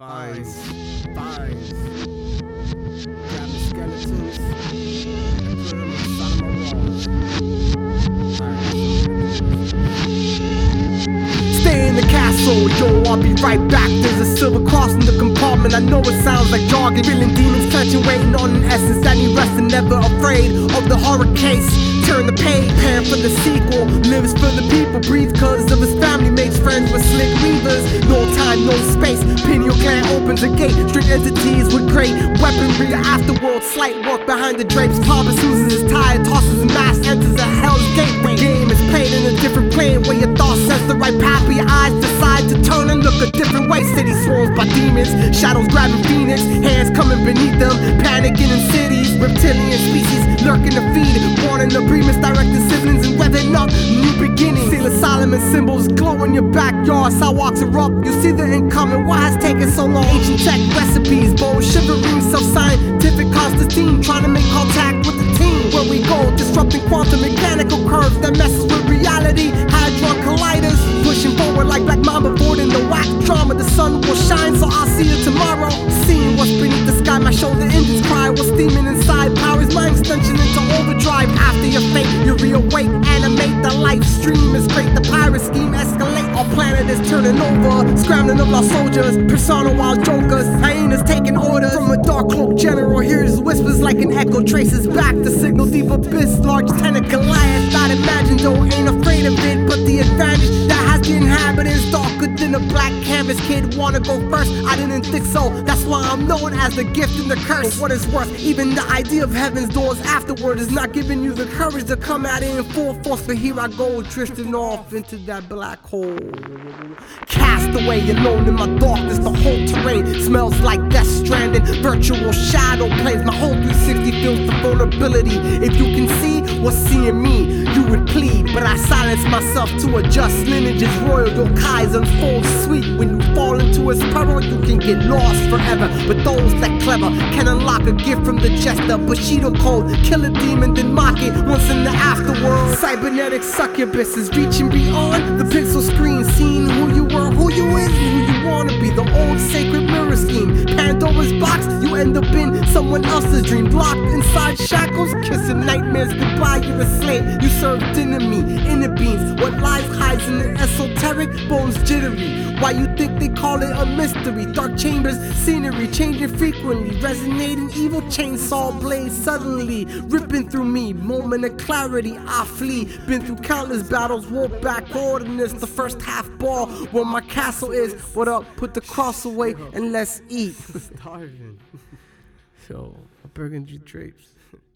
Fines. Grab the skeletons and put them inside of my walls. Stay in the castle, yo, I'll be right back. There's a silver cross in the compartment. I know it sounds like jargon. Feeling demons clenching, waiting on an essence that need rest and never afraid of the horror case. Turn the page, prepare for the sequel. Lives for the people, breathe cause of his family. Makes friends with slick weavers. No time, no space. Pineal clan opens a gate. Strict entities with great weaponry. The afterworld, slight work behind the drapes. Papa loses his tie, tosses a mask, enters a hell's gateway. Game is played in a different plane where your thoughts sense the right path, but your eyes decide to turn and look a different way. City swarms by demons, shadows grabbing phoenix, hands coming beneath them, panicking in cities. Reptilian species lurking to feed, warning agreements, directing siblings and weathering up new beginnings. Seal of Solomon symbols glow in your backyard. Sidewalks erupt, you see the incoming. Why has taken so long? Ancient tech recipes, bone shivering, self-scientific Constantine trying to make contact with the team. Where we go, disrupting quantum mechanical curves that messes with reality. Hadron colliders, pushing forward like Black Mamba, boarding the whack drama. The sun will shine, so I'll see you tomorrow. Seeing what's beneath the sky, my shoulder engines cry. What's steaming inside, power is my extension into overdrive. After your fate, you reawake, animate. The life stream is great, the pirate scheme escalate. Our planet is turning over, scrambling of our soldiers. Persona wild jokers, hyenas taking orders from a dark cloak general. Hears whispers like an echo, traces back the signal. Deep abyss, large tenant Goliath. I'd imagine though, ain't afraid of it, but the advantage that has the inhabitants darker than a black canvas. Kid wanna go first, I didn't think so. That's why I'm known as the gift and the curse. For what it's worth, even the idea of heaven's doors afterward is not giving you the courage to come at it in full force. But here I go, drifting off into that black hole. Cast away, alone in my darkness. The whole terrain smells like Death Stranding. Virtual shadow plays, my whole 360 feels the vulnerability. If you can see what's seeing me, you would plead, but I silence myself to adjust. Lineages royal, yokais unfold sweet. When you fall into its peril, you can get lost forever. But those that clever can unlock a gift from the jester. Bushido code, kill a demon, then mock it once in the afterworld. Cybernetic succubuses reaching beyond the pixel screen, seeing who you were, who you is, who you wanna be. The old sacred mirror scheme, Pandora's box, you end up in someone else's dream. Blocked inside shackles, kissing nightmares goodbye. You're a slave, you served dinner meat, inner beans. What lies hides in the esoteric, bones jittery. Why you think they call it a mystery? Dark chambers, scenery changing frequently, resonating evil chainsaw blades suddenly ripping through me. Moment of clarity, I flee. Been through countless battles, walk back ordinance. The first half ball where my castle is. What up? Put the cross away and let's eat. Starving. So, a burgundy drapes.